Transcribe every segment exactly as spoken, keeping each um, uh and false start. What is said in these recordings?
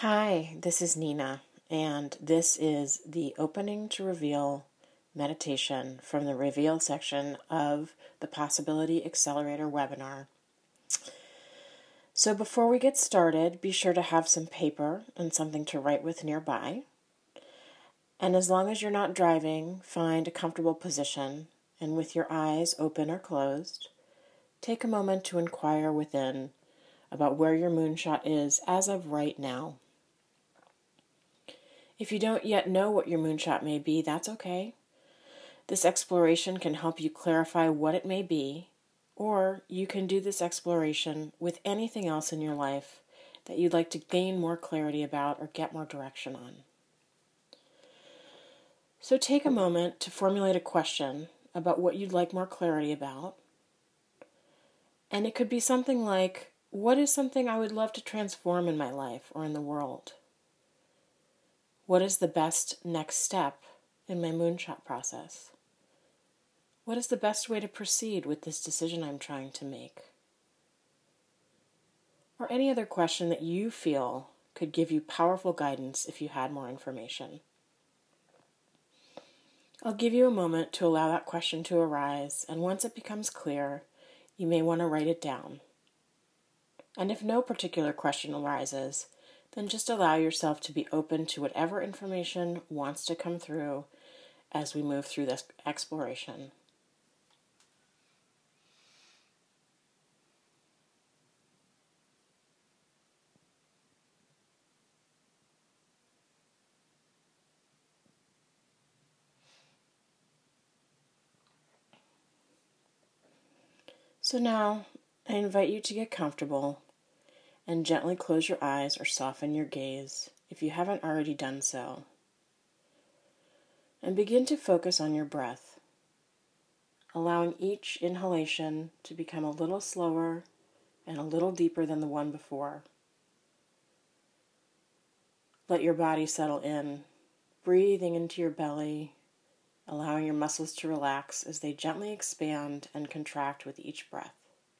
Hi, this is Nina, and this is the Opening to Reveal meditation from the Reveal section of the Possibility Accelerator webinar. So before we get started, be sure to have some paper and something to write with nearby. And as long as you're not driving, find a comfortable position, and with your eyes open or closed, take a moment to inquire within about where your moonshot is as of right now. If you don't yet know what your moonshot may be, that's okay. This exploration can help you clarify what it may be, or you can do this exploration with anything else in your life that you'd like to gain more clarity about or get more direction on. So take a moment to formulate a question about what you'd like more clarity about. And it could be something like, what is something I would love to transform in my life or in the world? What is the best next step in my moonshot process? What is the best way to proceed with this decision I'm trying to make? Or any other question that you feel could give you powerful guidance if you had more information. I'll give you a moment to allow that question to arise, and once it becomes clear, you may want to write it down. And if no particular question arises, then just allow yourself to be open to whatever information wants to come through as we move through this exploration. So now, I invite you to get comfortable and gently close your eyes or soften your gaze if you haven't already done so. And begin to focus on your breath, allowing each inhalation to become a little slower and a little deeper than the one before. Let your body settle in, breathing into your belly, allowing your muscles to relax as they gently expand and contract with each breath.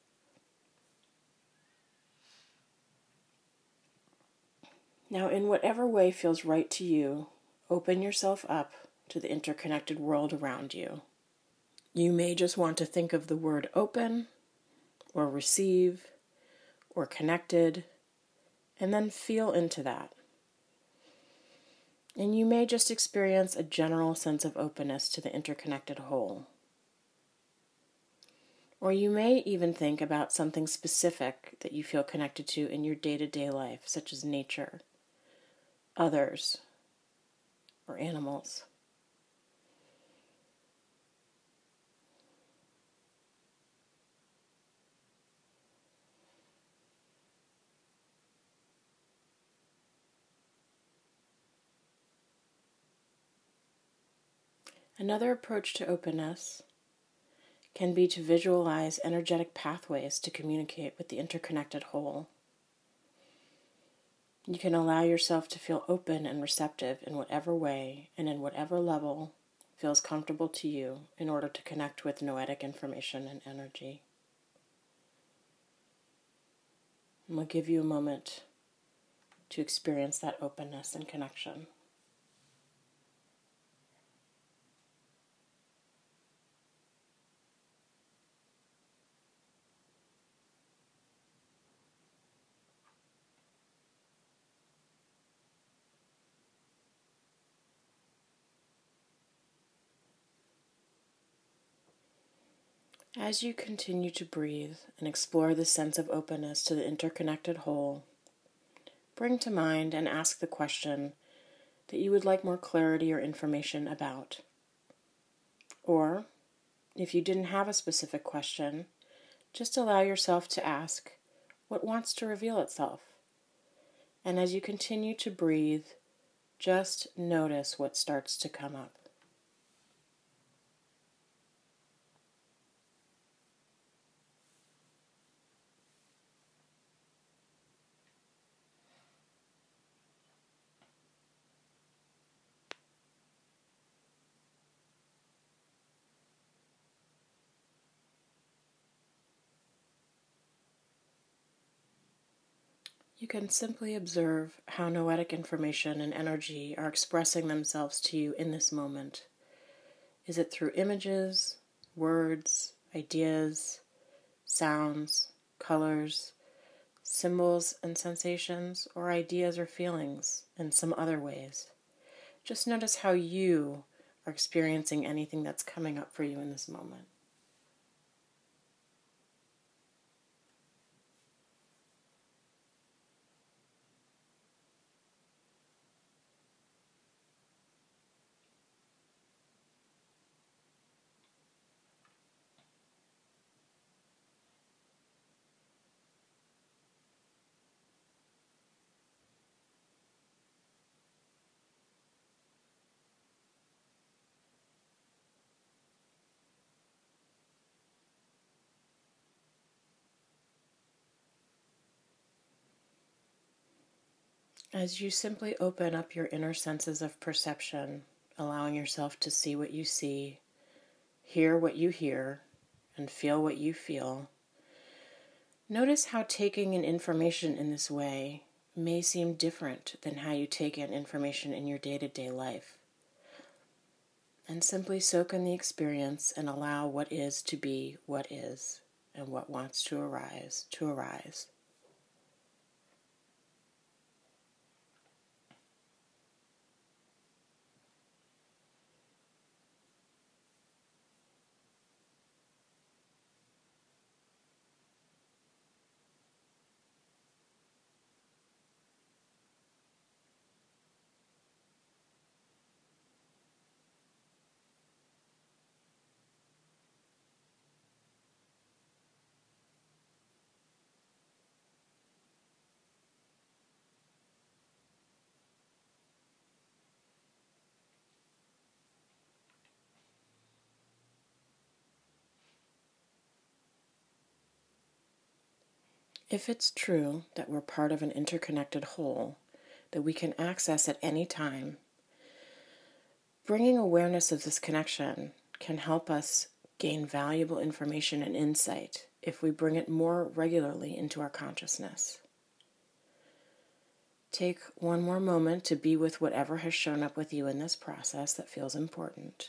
Now, in whatever way feels right to you, open yourself up to the interconnected world around you. You may just want to think of the word open, or receive, or connected, and then feel into that. And you may just experience a general sense of openness to the interconnected whole. Or you may even think about something specific that you feel connected to in your day-to-day life, such as nature, others, or animals. Another approach to openness can be to visualize energetic pathways to communicate with the interconnected whole. You can allow yourself to feel open and receptive in whatever way and in whatever level feels comfortable to you in order to connect with noetic information and energy. And we'll give you a moment to experience that openness and connection. As you continue to breathe and explore the sense of openness to the interconnected whole, bring to mind and ask the question that you would like more clarity or information about. Or, if you didn't have a specific question, just allow yourself to ask what wants to reveal itself. And as you continue to breathe, just notice what starts to come up. You can simply observe how noetic information and energy are expressing themselves to you in this moment. Is it through images, words, ideas, sounds, colors, symbols and sensations, or ideas or feelings in some other ways? Just notice how you are experiencing anything that's coming up for you in this moment. As you simply open up your inner senses of perception, allowing yourself to see what you see, hear what you hear, and feel what you feel, notice how taking in information in this way may seem different than how you take in information in your day-to-day life. And simply soak in the experience and allow what is to be what is, and what wants to arise to arise. If it's true that we're part of an interconnected whole that we can access at any time, bringing awareness of this connection can help us gain valuable information and insight if we bring it more regularly into our consciousness. Take one more moment to be with whatever has shown up with you in this process that feels important.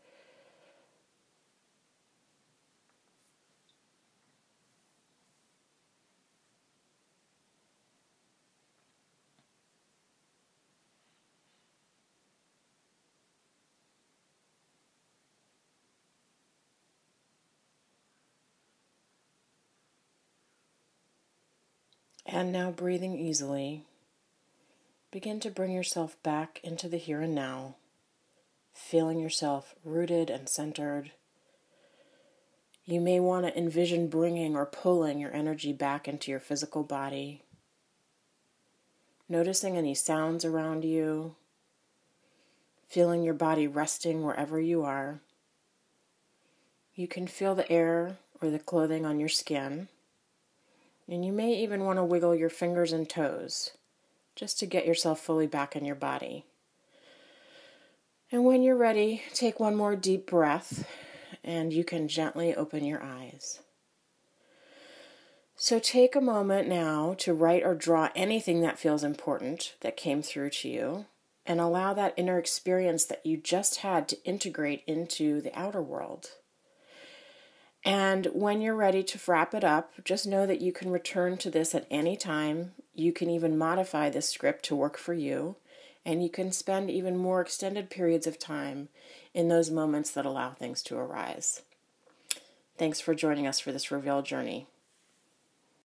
And now, breathing easily, begin to bring yourself back into the here and now, feeling yourself rooted and centered. You may want to envision bringing or pulling your energy back into your physical body, noticing any sounds around you, feeling your body resting wherever you are. You can feel the air or the clothing on your skin, and you may even want to wiggle your fingers and toes just to get yourself fully back in your body. And when you're ready, take one more deep breath, and you can gently open your eyes. So take a moment now to write or draw anything that feels important that came through to you, and allow that inner experience that you just had to integrate into the outer world. And when you're ready to wrap it up, just know that you can return to this at any time. You can even modify this script to work for you, and you can spend even more extended periods of time in those moments that allow things to arise. Thanks for joining us for this Reveal journey.